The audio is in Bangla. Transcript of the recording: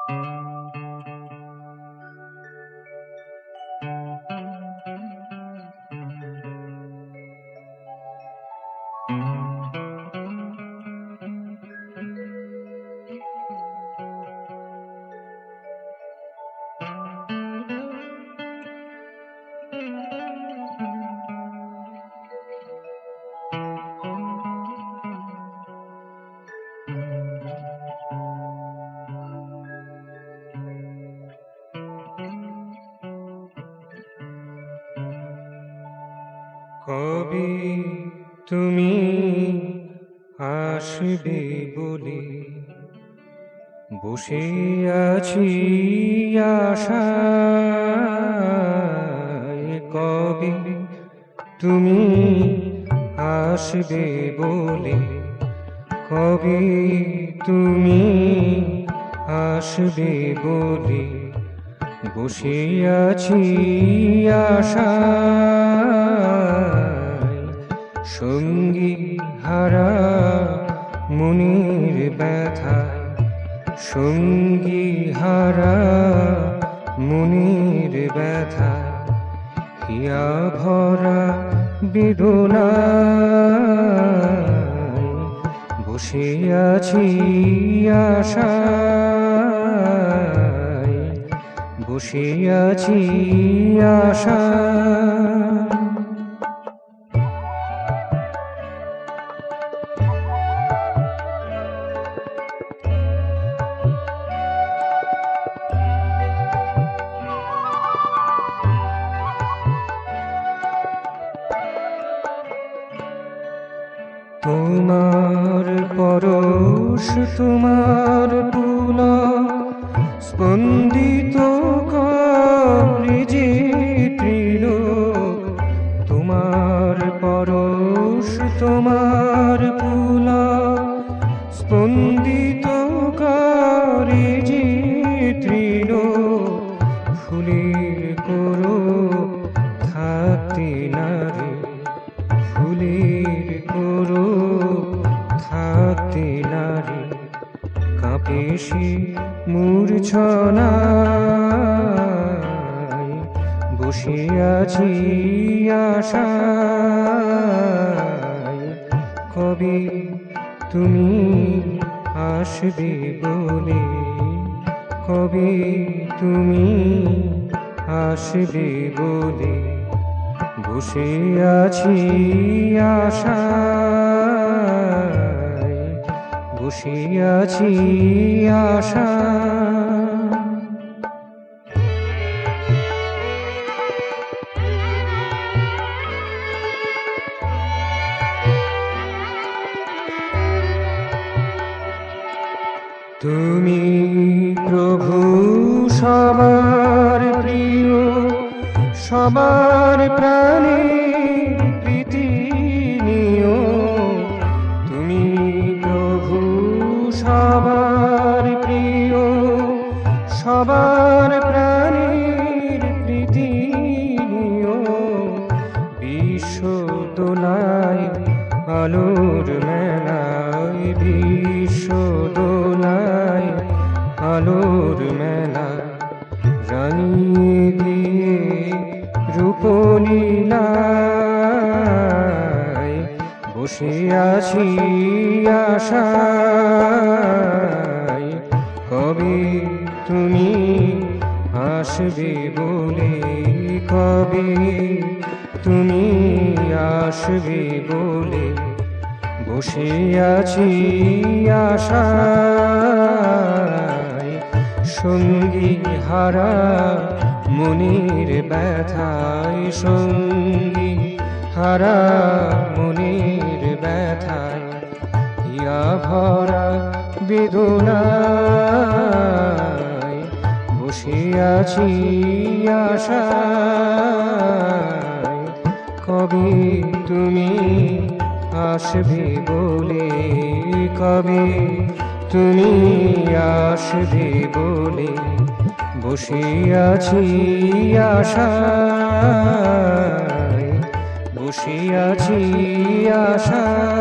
কবে তুমি আসবে বলে বসে আছি আশায়, কবে তুমি আসবে বলে, কবে তুমি আসবে বলে বসে আছি আশায়। সঙ্গী হারা মনের ব্যথায়, সঙ্গী হারা মনের ব্যথায়, হিয়া ভরা বেদনায় বসে আছি আশায়, বসে আছি আশায়। তোমার পরশ, তোমার পুলক স্পন্দিত করে যে ত্রিলোক, তোমার পরশ, তোমার পুলক স্পন্দিত করে যে ত্রিলোক, ফুলের করো থাকতে না রে, ফুলের করো থাকতে না রে, কাঁপে সে মূর্ছনায় বসে আছি আশায়। কবে তুমি আসবে বলে, কবে তুমি আসবে বলে বসে আছি আশায়, বসে আছি আশায়। তুমি প্রভু সবার প্রিয়, সবার প্রাণে প্রীতি নিও, তুমি প্রভু সবার প্রিয়, সবার প্রাণের প্রীতি নিও। বিশ্ব দোলায় আলোর মেলায়, বিশ্ব দোলায় আলোর মেলায় রানিয়ে দিয়ে রূপলীলায় বসে আছি আশায়। কবে তুমি আসবে বলে, কবে তুমি আসবে বলে বসে আছি আশায়। সঙ্গী হারা মনের ব্যথায়, সঙ্গী হারা মনের ব্যথায়, হিয়া ভরা বেদনায় বসে আছি আশায়। কবে তুমি আসবে বলে, কবে তুমি আসবে বলে বসে আছি আশায়, বসে আছি আশায়।